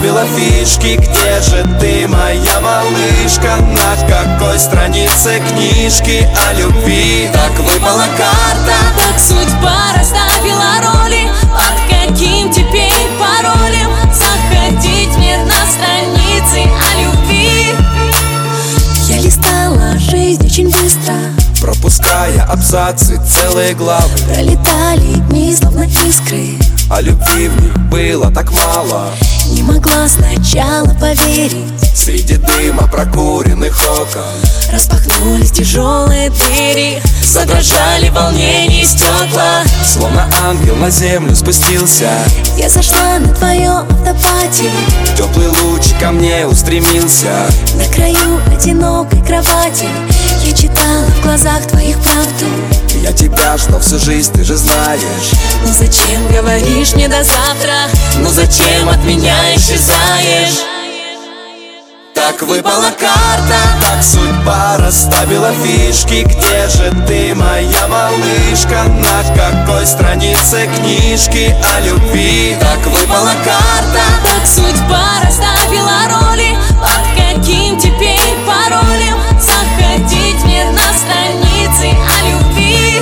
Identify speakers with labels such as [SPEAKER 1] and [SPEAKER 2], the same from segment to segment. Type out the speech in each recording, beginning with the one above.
[SPEAKER 1] расставила фишки. Где же ты, моя малышка? На какой странице книжки о любви? Так выпала карта,
[SPEAKER 2] так судьба расставила роли. Под каким теперь паролем заходить в мир на страницы о любви? Я листала жизнь очень быстро,
[SPEAKER 1] пропуская абзацы, целые главы.
[SPEAKER 2] пролетали дни, словно искры.
[SPEAKER 1] А любви в них было так мало.
[SPEAKER 2] Не могла сначала поверить.
[SPEAKER 1] Среди дыма прокуренных окон
[SPEAKER 2] распахнулись тяжелые двери, задрожали в волнении стекла.
[SPEAKER 1] Словно ангел на землю спустился.
[SPEAKER 2] Я зашла на твоем автопате,
[SPEAKER 1] теплый луч ко мне устремился.
[SPEAKER 2] на краю одинокой кровати я читала в глазах твоих правду.
[SPEAKER 1] Я тебя ждал всю жизнь, ты же знаешь.
[SPEAKER 2] Ну зачем говоришь мне до завтра? Ну зачем от меня исчезаешь?
[SPEAKER 1] Так выпала карта, так судьба расставила фишки. Где же ты, моя малышка? На какой странице книжки о любви? Так выпала карта,
[SPEAKER 2] так судьба расставила роли. Под каким теперь паролем заходить в мир на страницы о любви?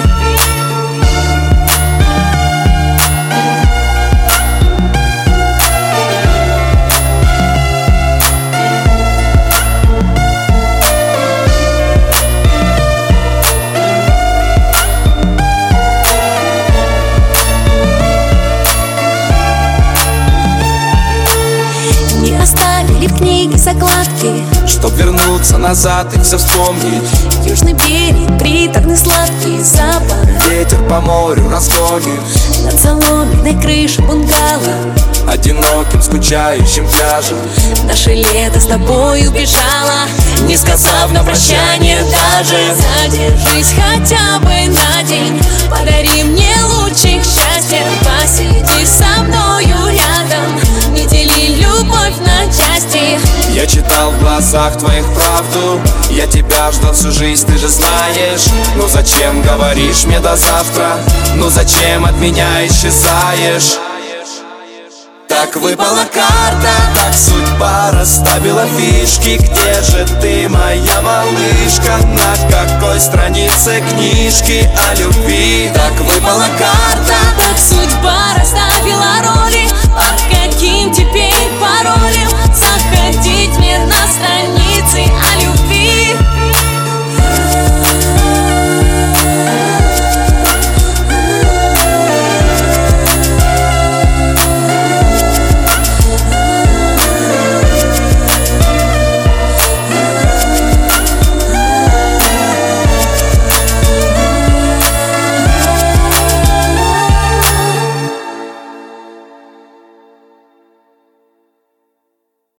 [SPEAKER 2] Оставили в книге закладки,
[SPEAKER 1] чтоб вернуться назад и все вспомнить.
[SPEAKER 2] Южный берег, приторный сладкий запах.
[SPEAKER 1] Ветер по морю разгонит
[SPEAKER 2] над соломенной крышей бунгало,
[SPEAKER 1] одиноким скучающим пляжем.
[SPEAKER 2] наше лето с тобой убежало, не сказав на прощание даже. Задержись хотя бы на день, подари мне лучик счастья. Посиди со мною рядом, не дели любовь на части.
[SPEAKER 1] Я читал в глазах твоих правду. Я тебя ждал всю жизнь, ты же знаешь. Ну зачем говоришь мне до завтра? Ну зачем от меня исчезаешь? Так выпала карта, так судьба расставила фишки. Где же ты, моя малышка? На какой странице книжки о любви? Так выпала карта,
[SPEAKER 2] так судьба расставила роли.